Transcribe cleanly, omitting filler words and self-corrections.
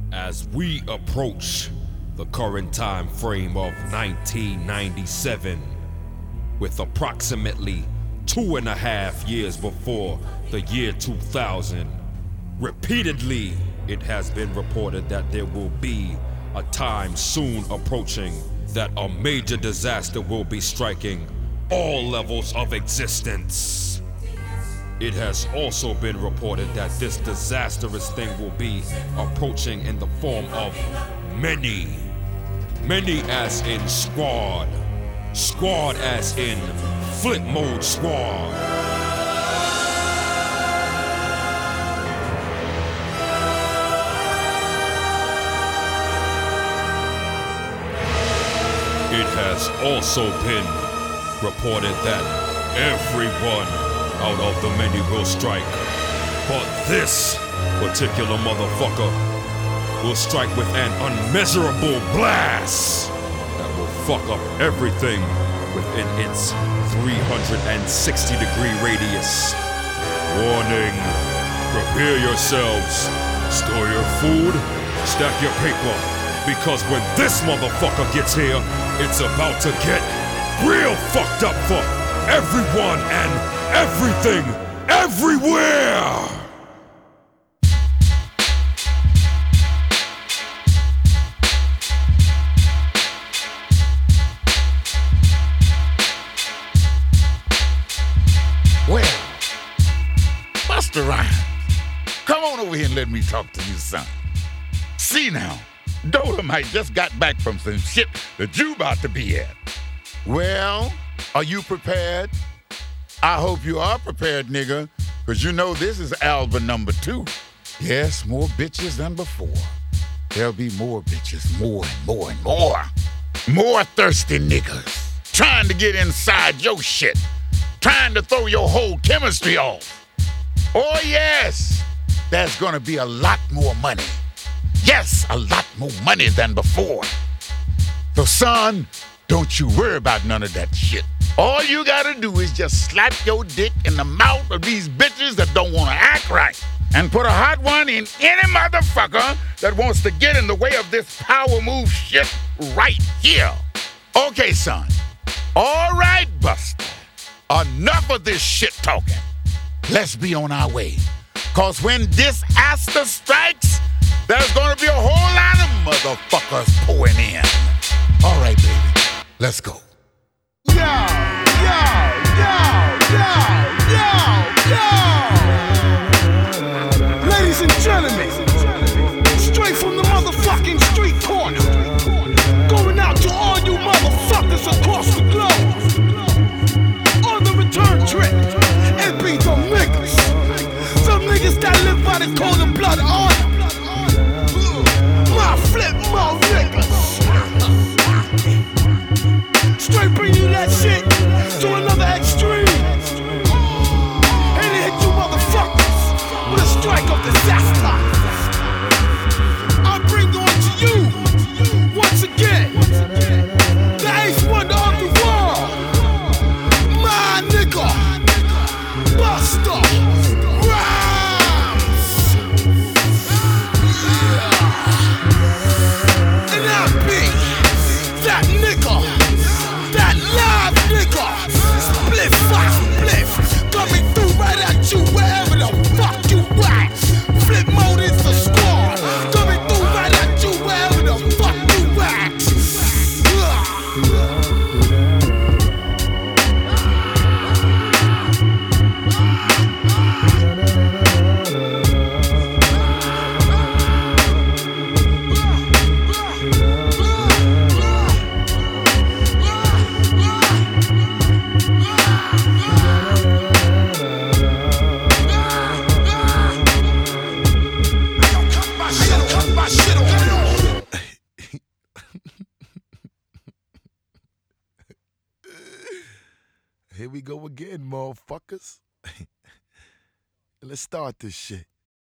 As we approach the current time frame of 1997, with approximately 2.5 years before the year 2000, repeatedly it has been reported that there will be a time soon approaching that a major disaster will be striking all levels of existence. It has also been reported that this disastrous thing will be approaching in the form of many as in squad as in flip mode squad. It has also been reported that everyone out of the many will strike, but this particular motherfucker will strike with an unmeasurable blast that will fuck up everything within its 360-degree radius. Warning, prepare yourselves, store your food, stack your paper, because when this motherfucker gets here, it's about to get real fucked up for everyone and everything, everywhere! Well, Busta Rhymes, come on over here and let me talk to you, son. See now, Dolomite just got back from some shit that you about to be at. Well, are you prepared? I hope you are prepared, nigga, because you know this is album number 2. Yes, more bitches than before. There'll be more bitches, more and more and more. More thirsty niggas trying to get inside your shit, trying to throw your whole chemistry off. Oh, yes, there's gonna be a lot more money. Yes, a lot more money than before. So, son, don't you worry about none of that shit. All you gotta do is just slap your dick in the mouth of these bitches that don't wanna act right, and put a hot one in any motherfucker that wants to get in the way of this power move shit right here. Okay, son. All right, Busta. Enough of this shit talking. Let's be on our way. Cause when this disaster strikes, there's gonna be a whole lot of motherfuckers pouring in. All right, baby. Let's go. Ladies and gentlemen, straight from the motherfucking street corner, going out to all you motherfuckers across the globe. On the return trip, it be some niggas that live by the code of blood honor. My flip mode niggas. Straight bring you that shit to another extreme. And it hit you motherfuckers with a strike of disaster. I bring on to you, once again, the ace wonder of the world. My nigga, Busta Rhymes. And I be that nigga. That live nigga, split fuck split, coming through right at you wherever the fuck you at. Flip mode is the squad, coming through right at you wherever the fuck you at. Here we go again, motherfuckers. Let's start this shit.